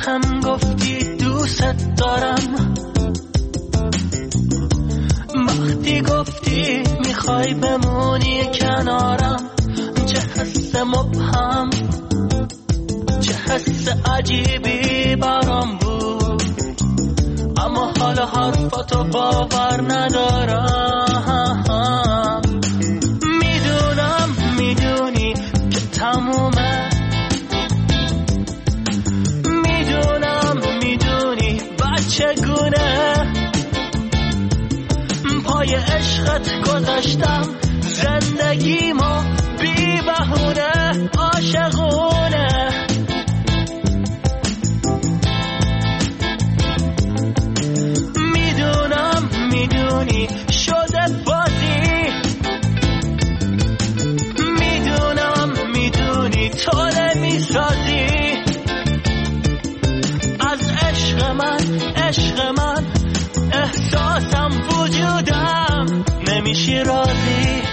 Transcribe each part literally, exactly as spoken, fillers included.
هم گفتی دوست دارم، وقتی گفتی میخوای بمونی کنارم، چه حس مبهم، چه حس عجیبی برام بود، اما حالا حرفاتو باور ندارم. میدونم میدونی که تمومه، میدونم میدونی بچگونه پای عشقت گذاشتم زندگیمو بی بهونه عاشقونه. میدونم میدونی شده بازی، میدونم میدونی تو نمیسازی از عشق من، عشق من احساسم وجودم نمیشی راضی.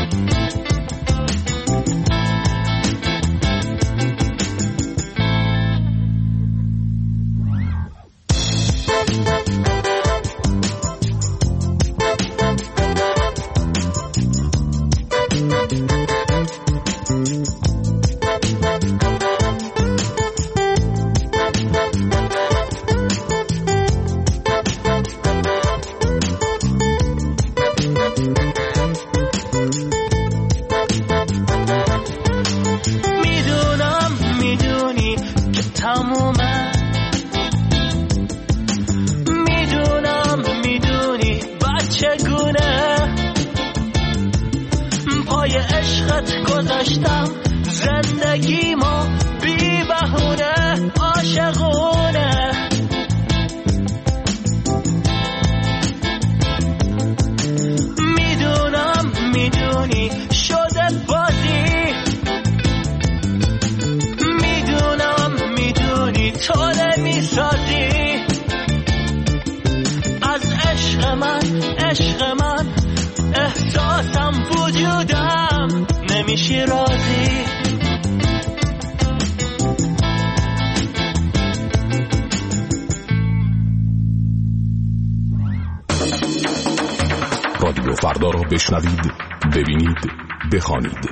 رادیو فردا را بشنوید، ببینید، بخوانید.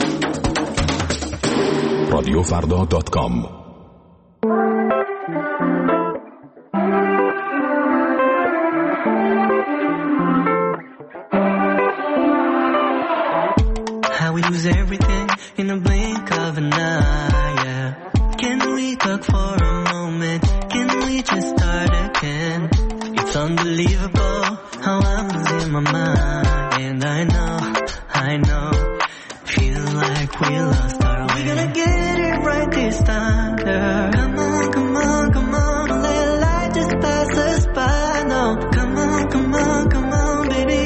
رادیو فردا دات کام. How we lose everything in a blink of an eye, yeah. Can we talk for a moment? Can we just start again? It's unbelievable how I'm losing my mind. And I know, I know, feel like we lost our way. We're gonna get it right this time, girl. Come on, come on, come on, don't let life just pass us by. No, come on, come on, come on, baby.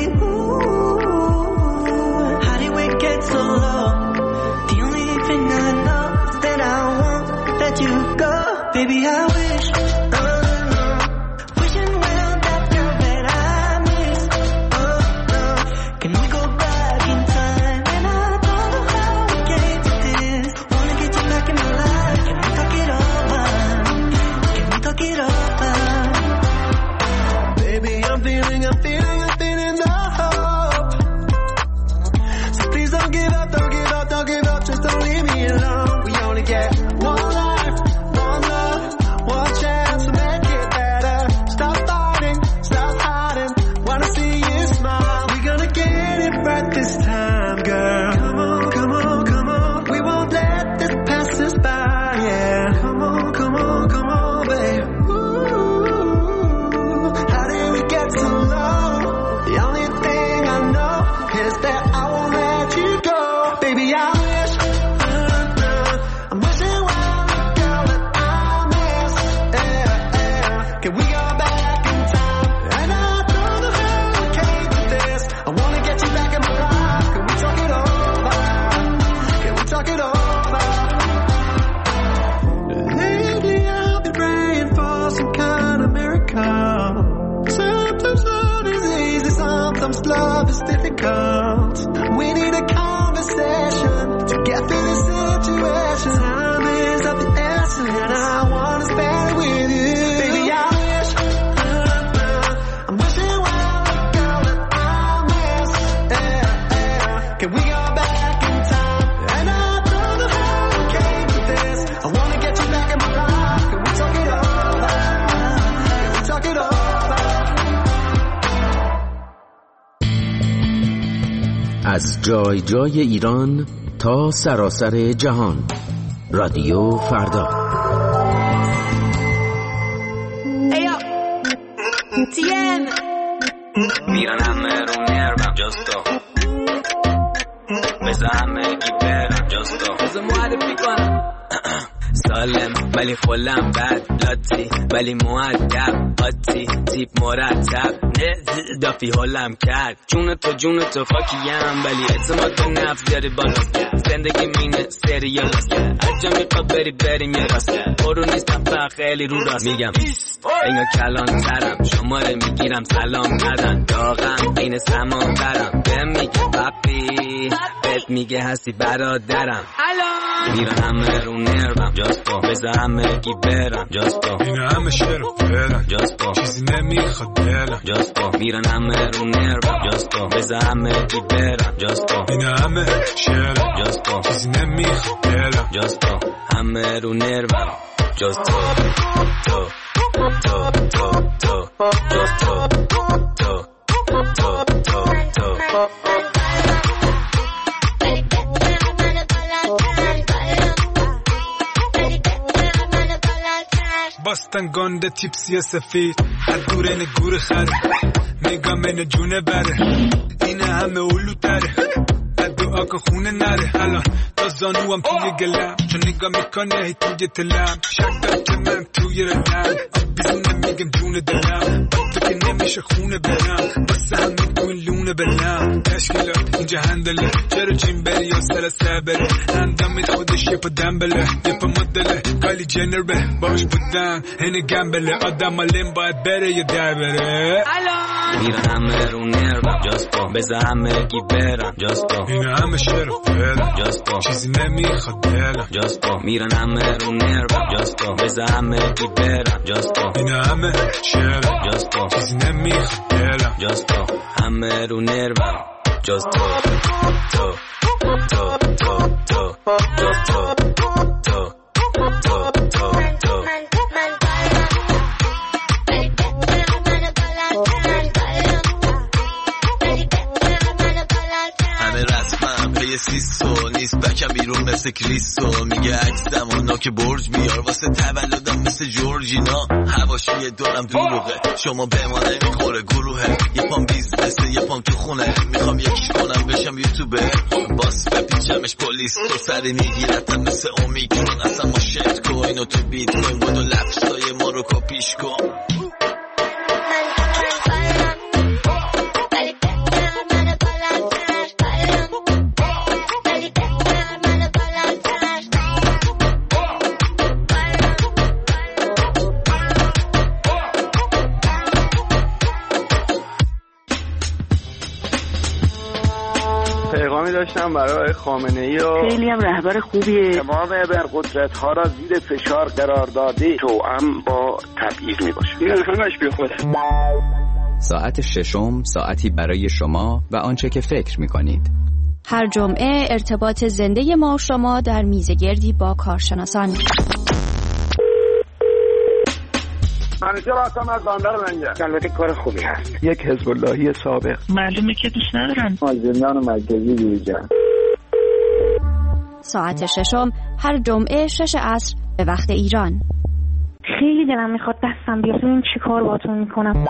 So low. The only thing I know is that I won't let you go. Baby, I wish, oh no, wishing well that girl that I miss. Oh no, can we go back in time? And I don't know how we came to this. Wanna get you back in my life. Can we talk it over? Can we talk it over? Baby, I'm feeling, I'm feeling, I'm feeling the hope. So please don't give up, don't give up. Don't give up, just don't leave me alone. We only get one life, one love, one chance to make it better. Stop fighting, stop hiding, wanna see you smile. We're gonna get it right this time, girl. Come on, come on, come on. We won't let this pass us by, yeah. Come on, come on, come on, babe. Ooh, how did we get so low? The only thing I know is that I won't let you go. Baby, I wish, uh, uh, I'm wishing well the girl that I miss. Yeah, yeah. Can we go back in time? And I don't know how we came to this. I wanna get you back in my life. Can we talk it over? Can we talk it over? Lately I've been praying for some kind of miracle. Sometimes love is easy, sometimes love is difficult. We need a conversation to get through this situation. Time is of the essence, and I wanna spend it with از جای جای ایران تا سراسر جهان. رادیو فردا. ایو تیم میرن همه رو نرمم جستو بزا همه گی برم جستو بزا معرفی کنم سالم ولی خلم بد لاتی ولی مؤدب آتی تیپ مرتب دافی حالم کرد جون تو جون تو خاکیم ولی اعتماد به نفس داره بالا زندگی مینه سریال است هرجا میخواد بری بریم یه راست برو نیستم فقط خیلی رو راست میگم اینگا کلان ترم شماره میگیرم سلام ندن داغم بین سمان برم بهم میگه پاپی بهت میگه هستی برادرم میرن همه رو نرمم جاستو بزا همه گی برم جاستو این همه شعر و فعلم جاستو چیزی نمیخواد دلم جاستو میرن همه رو نرمم جاستو بزا همه گی برم جاستو این همه شعرم جاستو چیزی نمیخواد دلم جاستو همه رو نرمم جاستو تو تو تو تو جاستو تو تو تو تو باستن گنده تیپسی سفید از دور این گور خره نگاه من جونه بره این همه اولو تره از دعا که خونه نره الان تا زانو هم توی گلم چون نگاه میکنه هی توی تلم شک دار که من توی رنم بیزونه میگم جونه دلم با تو که نمیشه خونه برم باسه همین تو این لونه بلم تشکیلات اینجا هندله چرا جیم بری یا سر سبره اندامت خودش یه پا دنبله یه پا مدله کالی جنر به باش بودن هنه گمبله آدم آلیم باید بره یا در بره میرن همه رو نرمم جاستو بزا همه گی برم جاستو این همه شعر و فعلم جاستو چیزی نمیخواد دلم جاستو میرن همه رو نرمم جاستو بزا همه گی برم جاستو این همه شعرم جاستو چیزی نمیخواد دلم جاستو همه رو نرمم جاستو تو تو تو تو جاستو تو تو تو تو یه سیسو نیست بکم بیرون مثل کریستو میگه عکسم و ناک برج بیار واسه تولدم مثل جورجینا هواشی دورم دروغه شما به ما نمیخوره گروهه یه پام بیزنسه یه پام تو خونه میخوام یکیش کنم بشم یوتیوبر باس بپیچمش پلیس تو سری میگیرتم مثل اومیکرون اصلا ما شت کوین و تو بیت کوین بودو لفظای ما رو کپیش کن پیغامی داشتم برای خامنه‌ای و خیلی هم رهبر خوبیه. تمام ابرقدرت ها را زیر فشار قرار داده توأم با تبعیض می باشه. این همش بی خوده. ساعت ششم ساعتی برای شما و آنچه که فکر می کنید. هر جمعه ارتباط زنده ما و شما در میزگردی با کارشناسان. منیجر هستم از بندر منجر. البته کار خوبی هست. یک حزب اللهی سابق. معلومه که دوست ندارن. مازندران مرکزی جوجا. ساعت ششم هر جمعه شش عصر به وقت ایران. خیلی دلم میخواد دستم بیاد ببینم چی کار باهاتون میکنم.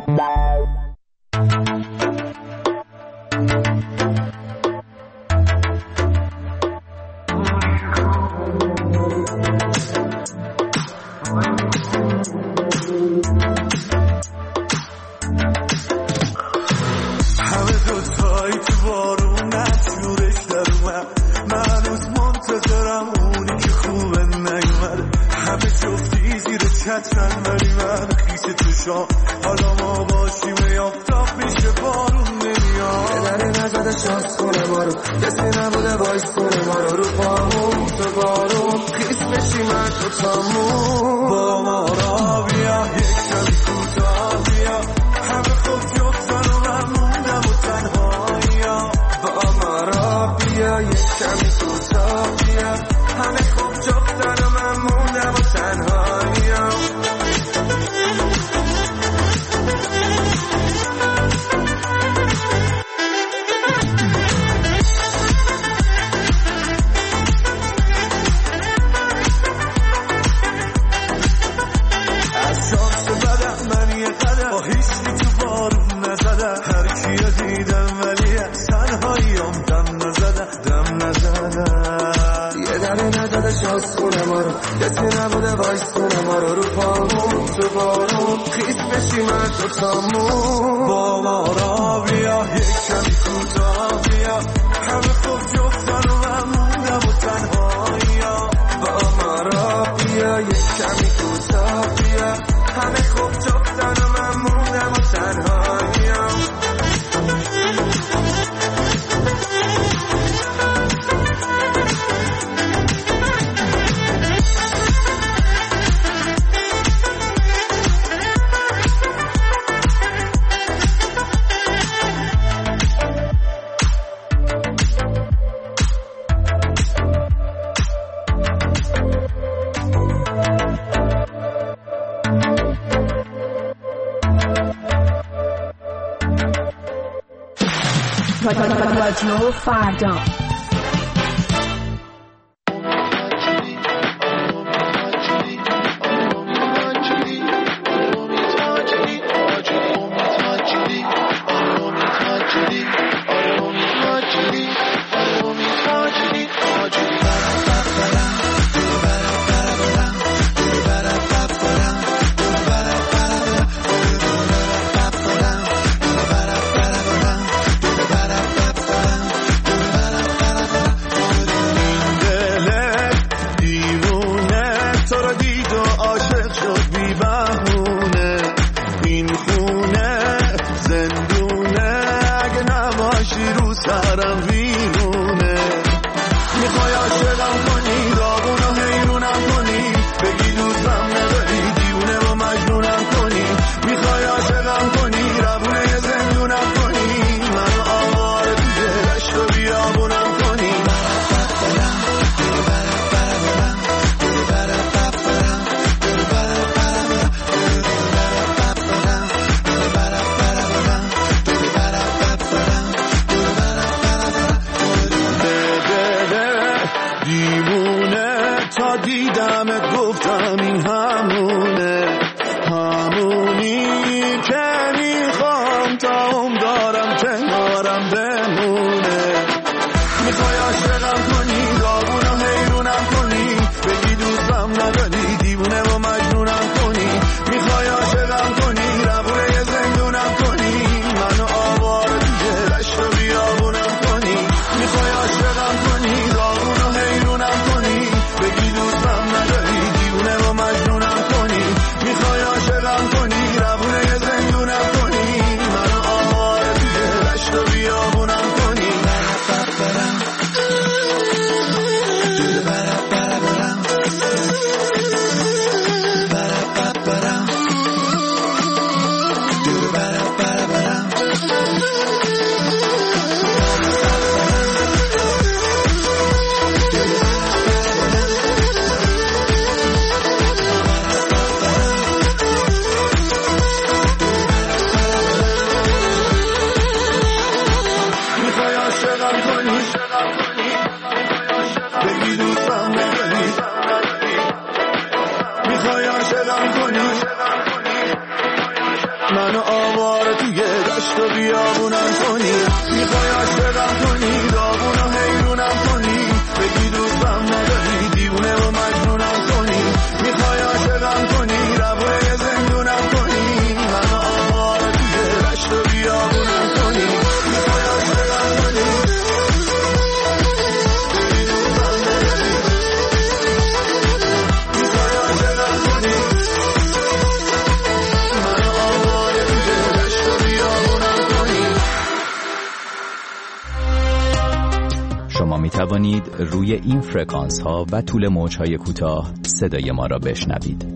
همه دوتایی تو بارون نشورش در اومد من هنوز منتظرم اونی که خوبه نیومده همه جفتی زیر چترن ولی من خیس توشام حالا ما باشیم یافتاب میشه بارون نمیاد بدنی نزده شانس کنه ما رو کسی نبوده باعث کنه ما رو رو پامون تو بارون خیس بشی من تو تامون با ما را بیا یک کمی کوتاه بیا همه خوب جفتن و من موندم و تنهایی با ما را بیا یک کمی کوتاه بیا همه خوب جفتن و من موندم و تنهایی بایستونه ما رو رو پامون تو بارون خیس بشی من تو تامون با ما را بیا یک کمی کوتاه بیا همه خوب جفتن و من موندم و تنهایی با ما را بیا یک کمی کوتاه بیا همه خوب جفتن و من موندم و تنهایی رادیو فردا می توانید روی این فرکانس ها و طول موج های کوتاه صدای ما را بشنوید.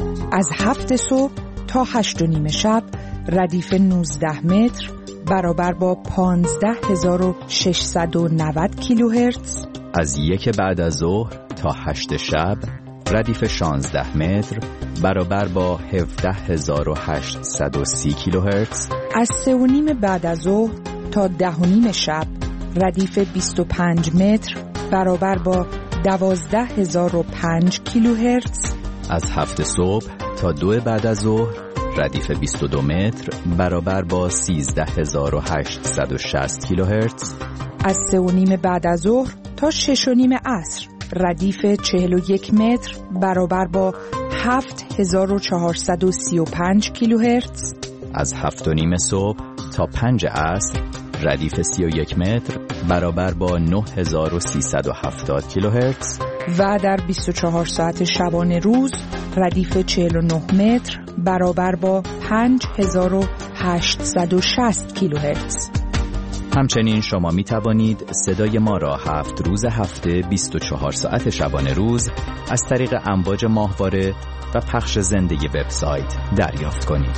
از هفت صبح تا هشت و نیم شب ردیف نوزده متر برابر با پانزده هزار و ششصد و نود کیلوهرتز. از یک بعد از ظهر تا هشت شب ردیف شانزده متر برابر با هفده هزار و هشتصد و سی کیلوهرتز. از سه و نیم بعد از ظهر تا ده و نیم شب ردیف بیست و پنج متر برابر با دوازده هزار و پنج کیلوهرتز. از هفت صبح تا دو بعد از ظهر ردیف بیست و دو متر برابر با سیزده هزار و هشتصد و شصت کیلوهرتز. از سه و نیم بعد از ظهر تا شش و نیم عصر ردیف چهل و یک متر برابر با هفت هزار و چهارصد و سی و پنج کیلوهرتز. از هفت و نیم صبح تا پنج عصر ردیف سی و یک متر برابر با نه هزار و سیصد و هفتاد کیلوهرتز و در بیست و چهار ساعت شبانه روز ردیف چهل و نه متر برابر با پنج هزار و هشتصد و شصت کیلوهرتز. همچنین شما می توانید صدای ما را هفت روز هفته بیست و چهار ساعت شبانه روز از طریق امواج ماهواره و پخش زنده وبسایت دریافت کنید.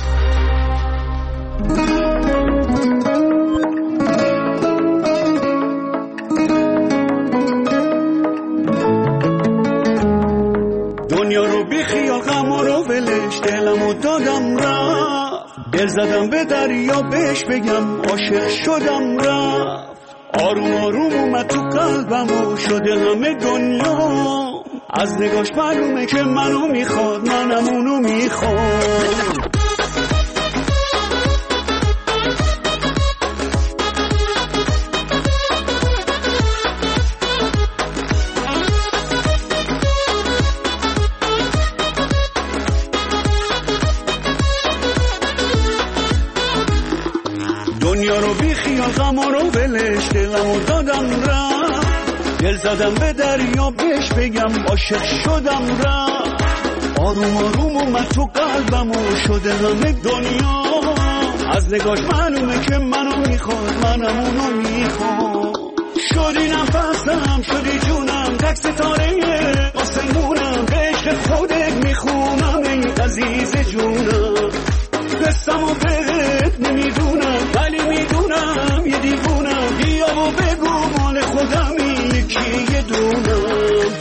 دنیا رو بی خیال غم رو ولش دلمو دادم رفت، دل زدم به دریا بهش بگم عاشق شدم رفت، آروم آروم اومد تو قلبم و شده همه دنیا، از نگاش معلومه که منو میخواد منم اونو میخواد. دنیا رو بی خیال غم رو ولش دلمو دادم رفت، دل زدم به دریا بهش بگم عاشق شدم رفت، آروم آروم اومد تو قلبم و شده همه دنیا، از نگاش معلومه که منو میخواد منم اونو میخواد. شدی نفسم شدی جونم تک ستاره آسمونم، به عشق خودت میخونم ای عزیز جونم، قصم و بهت نمیدونم ولی میدونم یه دیوونم، بیا و بگو مال خودمی یکی یه دونم.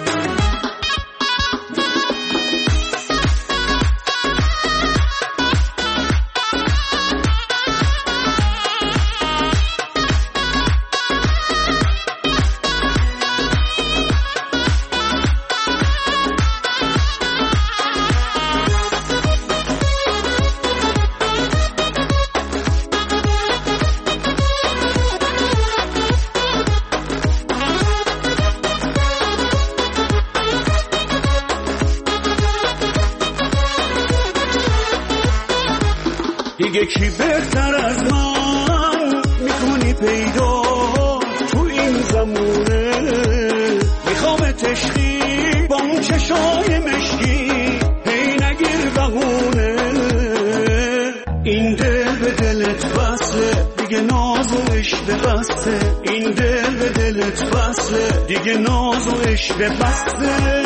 دیگه کی بهتر از من میکنی پیدا تو این زمونه، میخوام تشخی با اون چشای مشکی هی نگیر بهونه، این دل به دلت بسته دیگه ناز و عشق بسته، این دل به دلت بسته دیگه ناز و عشق بسته.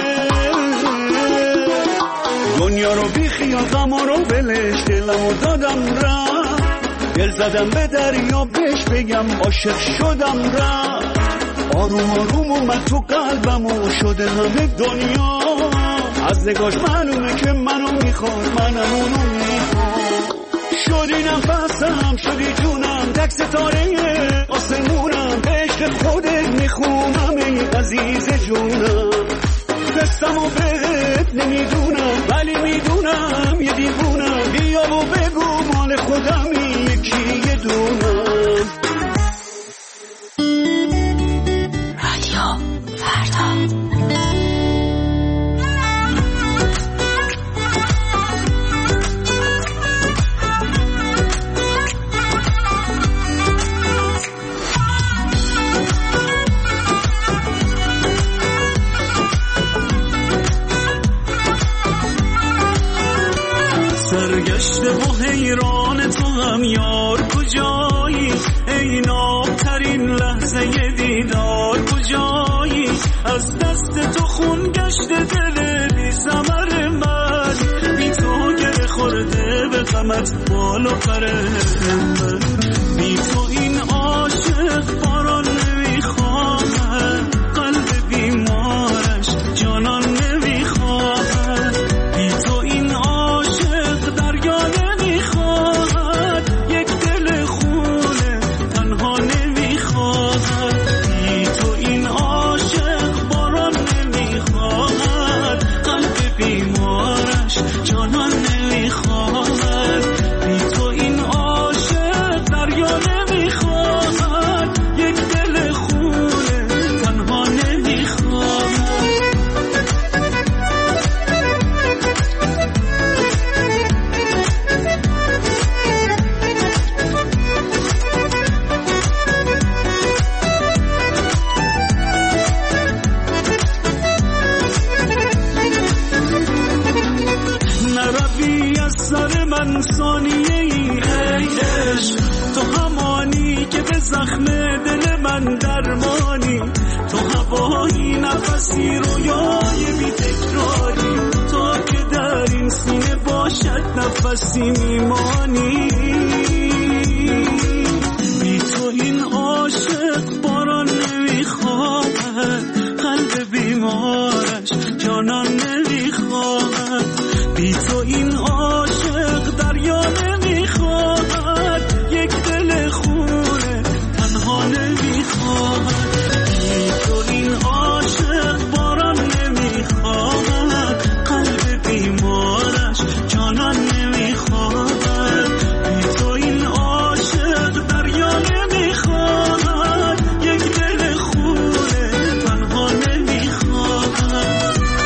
دنیا رو بی خیال غم رو ولش دلمو دادم رفت، دل زدم به دریا بهش بگم عاشق شدم رفت، آروم آروم اومد تو قلبم و شده همه دنیا، از نگاش معلومه که منو میخواد منم اونو میخواد. شدی نفسم شدی جونم تک ستاره آسمونم، به عشق خودت میخونم ای عزیز جونم، قصم و بهت نمیدونم ولی میدونم یه دیوونم، بیا و بگو مال خودمی یکی یه دونم. رادیو فردا. سرگشته و حیران تو هم یار کجایی، ای نابترین لحظه دیدار کجایی، از دست تو خون گشته دل بی ثمر من، بی تو گره خورده به غمت بال و پر من، بی تو این عاشق باران نمیخواهد، قلب بیمارش جانان نمیخواهد، بی تو این عاشق دریا نمیخواهد، یک دل خونه تنها نمیخواهد، بی تو این عاشق باران نمیخواهد، قلب بیمارش جانان نمیخواهد، بی تو این عاشق ثانیه ای عشق، تو همانی که به زخم دل من درمانی، تو هوایی نفسی رویای بی تکراری، تا که در این سینه باشد نفسی میمانی. بی تو این عاشق باران نمیخواهد، قلب بیمارش جانان نمیخواهد. بی تو این عاشق دریا نمیخواهد، یک دل خونه تنها نمیخواهد. بی تو این عاشق باران نمیخواهد، قلب بیمارش جانان نمیخواهد. بی تو این عاشق دریا نمیخواهد، یک دل خونه تنها نمیخواهد.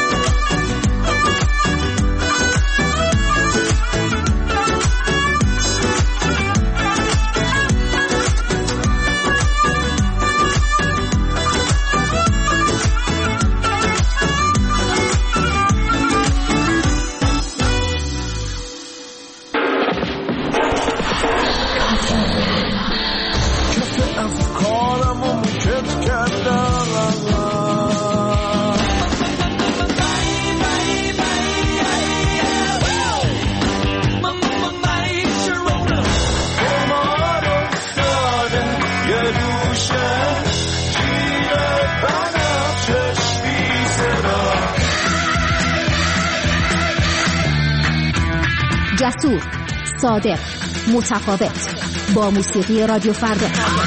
جسور، صادق، متفاوت، با موسیقی رادیو فردا.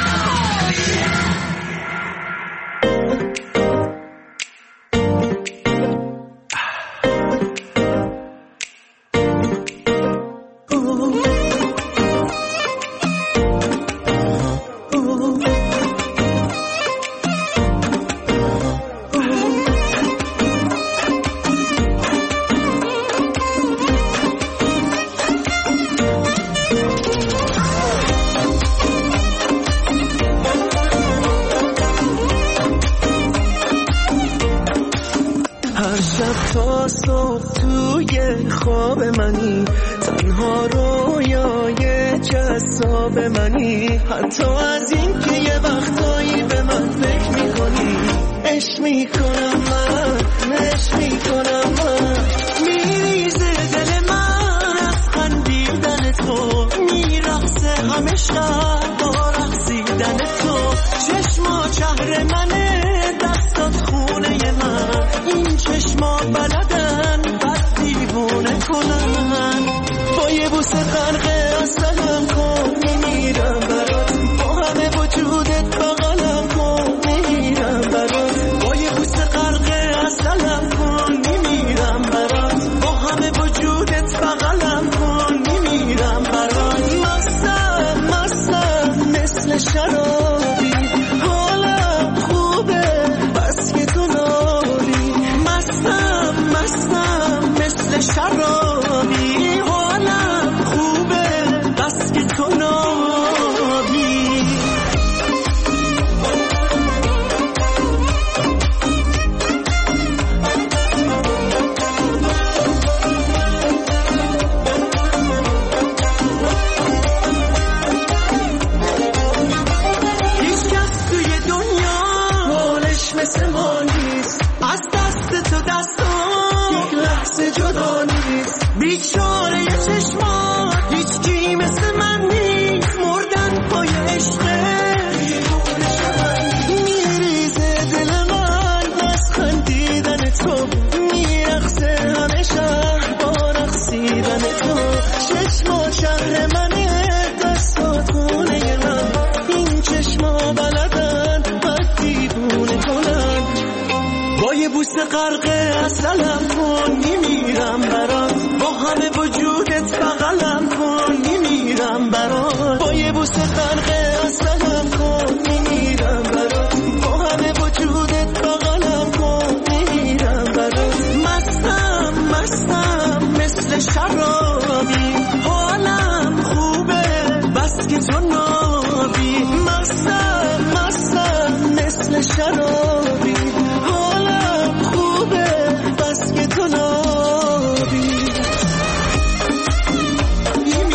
تا صبح توی خواب منی، تنها رویای جذاب منی. حتی از این که یه وقتایی به من فکر میکنی، عشق میکنم من، عشق میکنم من. میریزه دل من از خندیدن تو، میرقصه همه شب با رقصیدن تو. چشما شهر منه، دستات خونه من، این چشما بلدن بد دیوونه کنن. با یه بوسه غرقه اصلم کن، میمیرم برات، با همه وجودت بغلم کن، میمیرم برات. با یه بوسه غرقه اصلم کن، میمیرم برات، با همه وجودت بغلم کن، میمیرم برات. مستم مستم مثل شرابی، حالم خوبه بس که تو ناری. مستم مستم مثل شرابی، حالم خوبه بس که تو ناری. هیچ کس توی دنیا حالش مثل ما نیست، از دست تو دستم یک لحظه جدا نیست. بیچاره چشمات هیچ کی مثل من نیست، مردن پای عشقه. میریزه دل من از خندیدن تو، میرقصه همه شهر با رقصیدن تو. چشمات شهر منه، دستات خونه من، این چشما بلدن بد دیوونه کنن. با یه بوسه غرقه اصلم کن، میمیرم برات، با همه وجودت بغلم کن، میمیرم برات. با یه بوسه غرقه اصلم کن، میمیرم برات، با همه وجودت بغلم کن، میمیرم برات. مستم مستم مثل شرابی، حالم خوبه بس که تو نابی. مستم مستم مثل شرابی، حالم خوبه بس که تو نابی.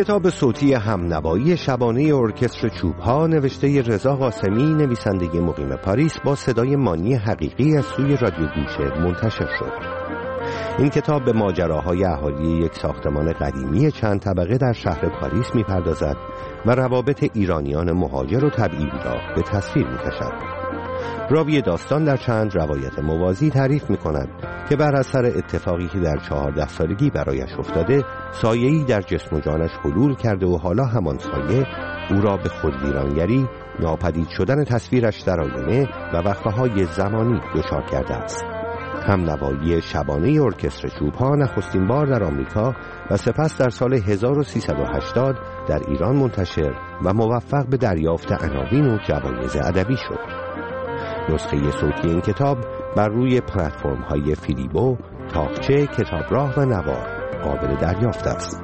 کتاب صوتی همنوایی شبانه ارکستر چوبها نوشته رضا قاسمی نویسنده مقیم پاریس با صدای مانی حقیقی از سوی رادیو گوشه منتشر شد. این کتاب به ماجراهای اهالی یک ساختمان قدیمی چند طبقه در شهر پاریس می‌پردازد و روابط ایرانیان مهاجر و تبعید را به تصویر می‌کشد. راوی داستان در چند روایت موازی تعریف می‌کند که بر اثر اتفاقی که در چهارده سالگی برایش افتاده، سایه‌ای در جسم و جانش حلول کرده و حالا همان سایه او را به خودویرانگری، ناپدید شدن تصویرش در آینه و وقفه‌های زمانی دچار کرده است. همنوایی شبانه ارکستر چوبها نخستین بار در آمریکا و سپس در سال هزار و سیصد و هشتاد در ایران منتشر و موفق به دریافت عناوین و جوایز ادبی شد. نسخه صوتی این کتاب بر روی پلتفرم‌های فیلیبو، تاقچه، کتابراه و نوار قابل دریافت است.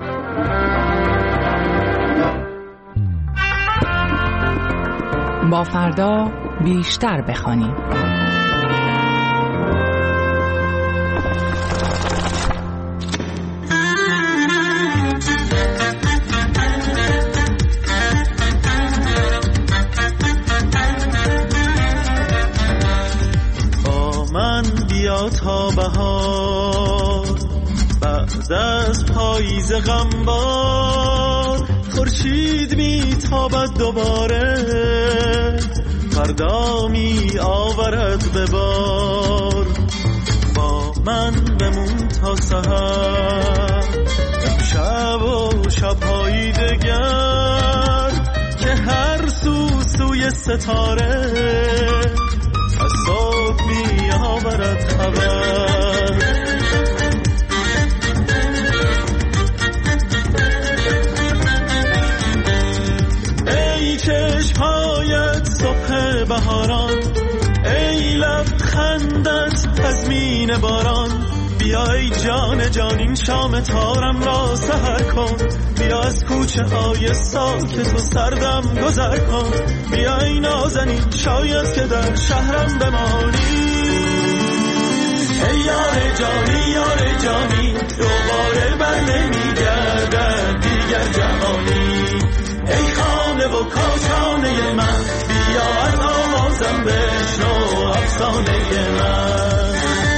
با فردا بیشتر بخوانیم. تا بهار بعد از پاییز غمبار، خورشید میتابد دوباره، فردا می آورد به بار. با من بمون تا سحر، شب و شب‌های دگر، که هر سو سوی ستاره از صبح می آورد خبر. ای چشم‌هایت صبح بهاران، ای لبخندت تضمین باران، بیا ای جان جان این شام تارم را سحر کن، بیا از کوچه های ساکت و سردم گذر کن، بیا ای نازنین شاید که در شهرم بمانی. ای یار جانی یار جانی، دوباره بر نمیگردد دیگر جهانی. ای خانه و کاشانه من، بیا از آوازم بشنو افسانه من.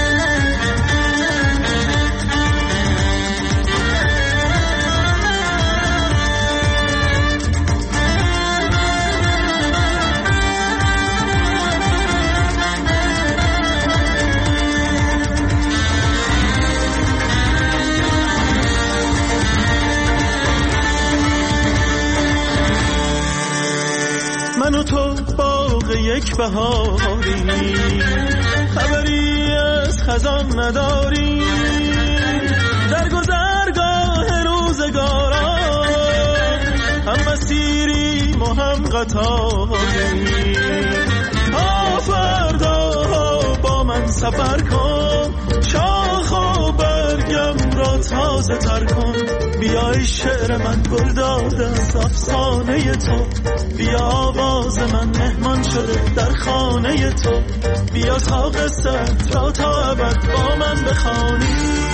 من و تو باغ یک بهاری، خبری از خزان نداری، در گذرگاه روزگاران هم مسیریم و هم قطاری. تا فردا با من سفر کن، شاخ و برگم را تازه تر کن، بیای شعر من گل داده از افسانه تو، بیا آواز من مهمان شده در خانه تو، بیا تا قصت را تا ابد با من بخوانی.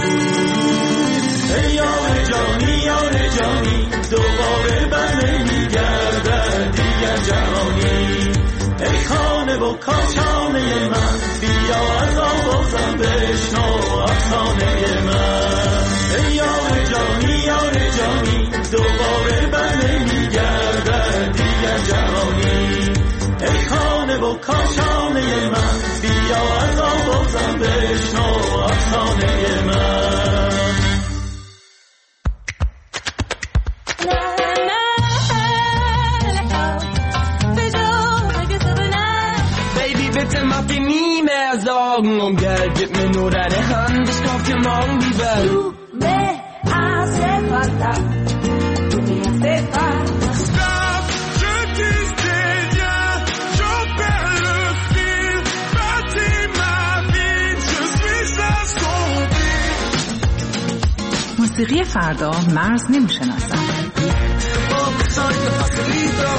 ای یار جانی یار جانی، دوباره بر نمیگردد دیگر جهانی. ای خانه و کاشانه من، بیا از آوازم بشنو افسانه من. ای یار جانی یار جانی، دوباره بر نمیگردد دیگر جهانی. ای خانه و کاشانه من، بیا از آوازم بشنو افسانه من. Bitte mach dir nie mehr Sorgen um Geld, gib mir nur deine Hand, ich kauf dir morgen die Welt. Du me hace falta, du me hace falta. Stop, je disais rien, j'en perds le fil, bâtis ma vie, je suis assombri. موسیقی فردا مرز نمیشناسد. Oh, soy de facilito.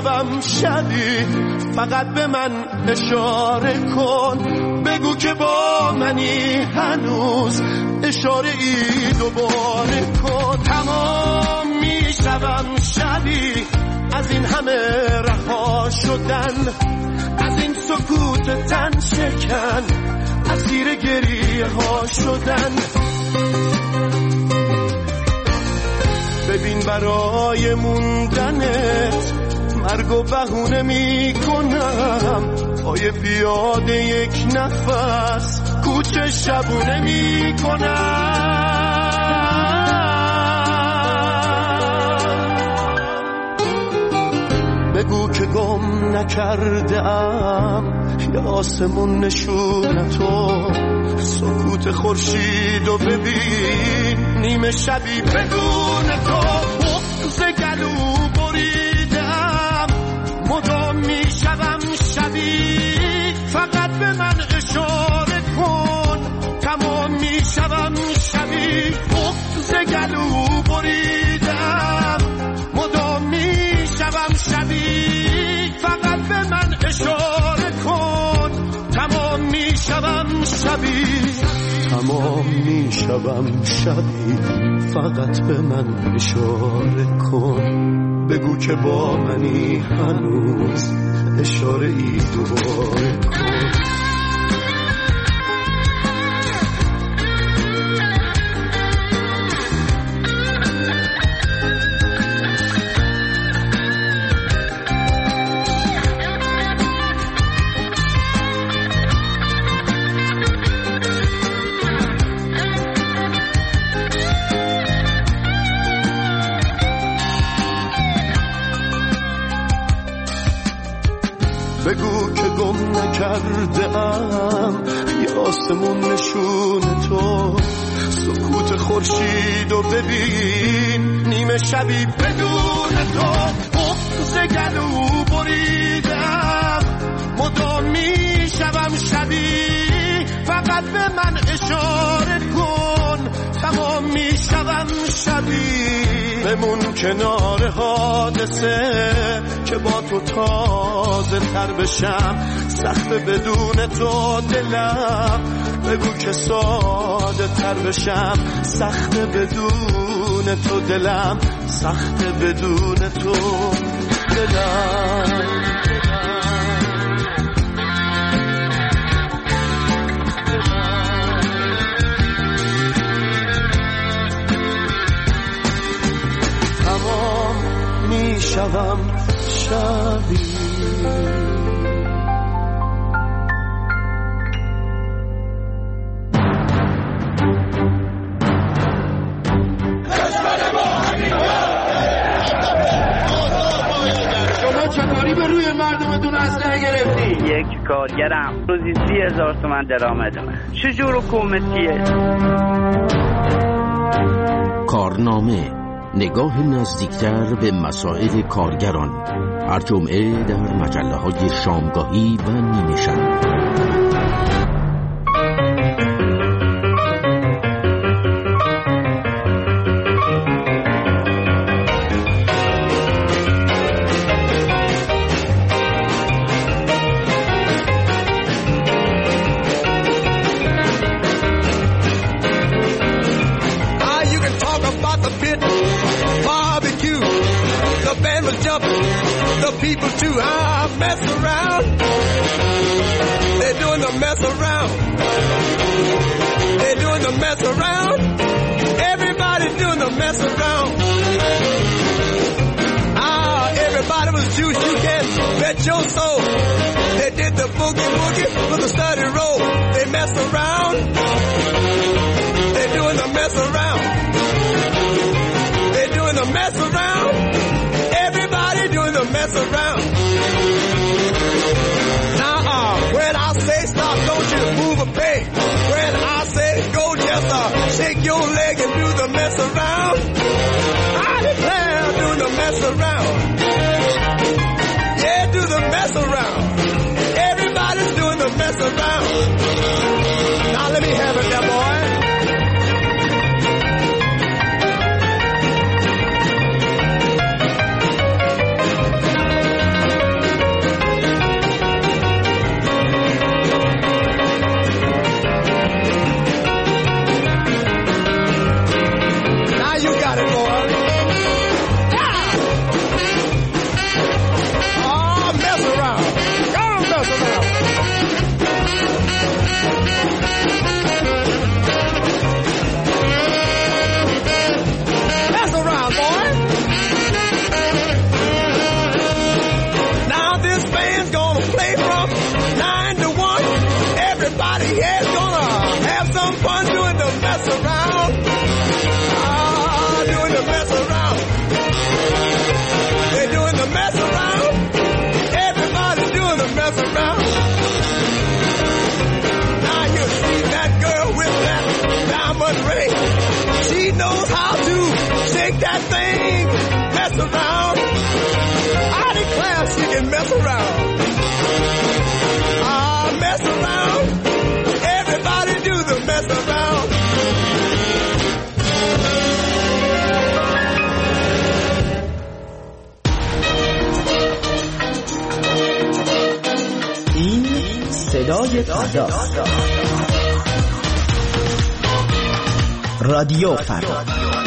میشوم شبی، فقط به من اشاره کن، بگو که با منی هنوز، اشاره ای دوباره کن. تمام میشوم شبی از این همه رها شدن، از این سکوت تن شکن، اسیر گریه ها شدن. ببین برای موندنت مرگ و بهونه می کنم، پای پیاده یک نفس کوچه شبونه می کنم. بگو که گم نکرده ام یا آسمون نشونتو، سکوت خورشید و ببین نیمه شبی بدون تو. بغض گلو بریدم مدام میشوم شبی، فقط به من اشاره کن، تمام میشوم شبی. بغض گلو بریدم مدام میشوم شبی، فقط به من اشاره کن، تمام میشوم شبی. تمام میشوم شبی، فقط به من اشاره کن، بگو که با منی هنوز، اشاره ای دوباره کن. بگو که گم نکرده ام یه آسمون نشون تو، سکوت خورشید و ببین نیمه شبی بدون تو. بغض گلو بریدم مدام میشوم شبی، فقط به من اشاره کن، تمام میشوم شبی. بمون کنار حادثه که با تو تازه تر بشم، سخت بدون تو دلم، بگو که ساده تر بشم، سخت بدون تو دلم، سخت بدون تو دلم. تمام میشوم شبی. شما چطوری به روی مردمتون اسلحه گرفتی؟ یک کارگرم روزی سی هزار تومن درآمدمه. چجور حکومتیه؟ کارنامه، نگاه نزدیکتر به مسائل کارگران، هر جمعه در مجله های شامگاهی و نیمه شب. People too high mess around. They're doing the mess around. They're doing the mess around. Everybody's doing the mess around. Ah, everybody was juice. You can bet your soul. They did the boogie woogie with the study roll. They messed around. They're doing the mess around. They're doing the mess around. Everybody doing the mess around. Now, uh, when I say stop, don't you move a peg. When I say go, just uh, shake your leg and do the mess around. I declare doing the mess around. Yeah, do the mess around. Everybody's doing the mess around. Now let me have it there, boy. make that thing mess around. I declare she can mess around. Ah, mess around. Everybody do the mess around. این صدای فردا، رادیو فردا.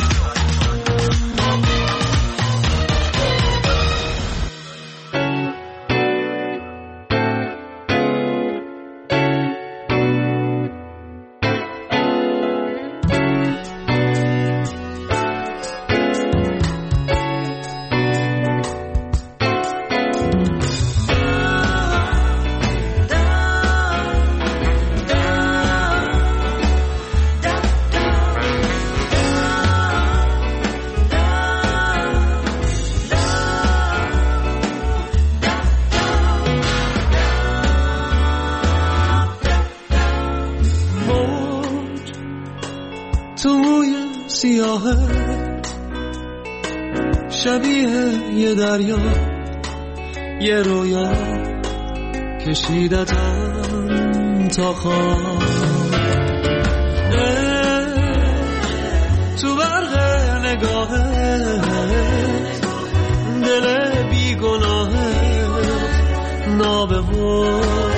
شبیه یه دریا، یه رویا کشیدتم تا خواب، تو برق نگاهت دل بیگناهت نابه و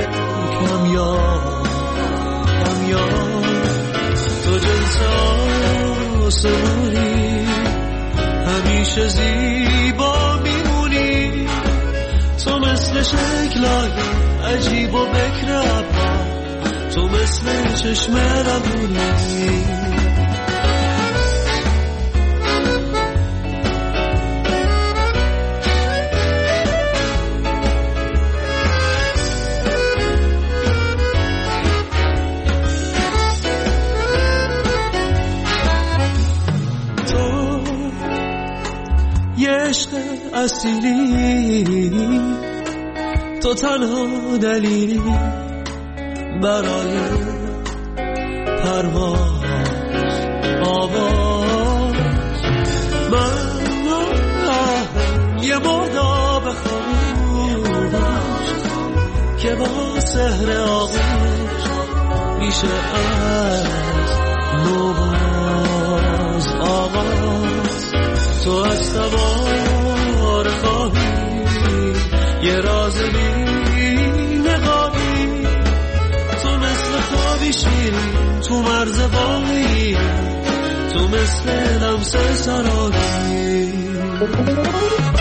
کمیاب کمیاب، تو جنس آسمونی همیشه زیبا میمونی، تو مثل شکلای عجیب و بکر ابرا، تو مثل چشم رمونی. عشق اصیلی، تو تنها دلیلی برای پرواز آواز. من یه مرداب خاموش که با سحر آغوش میشه از نوباز آغاز. تو از سوار خواهی یه راز بی نقابی، تو مثل خوابی شیرین تو مرز باقی، تو مثل لمس سرابی.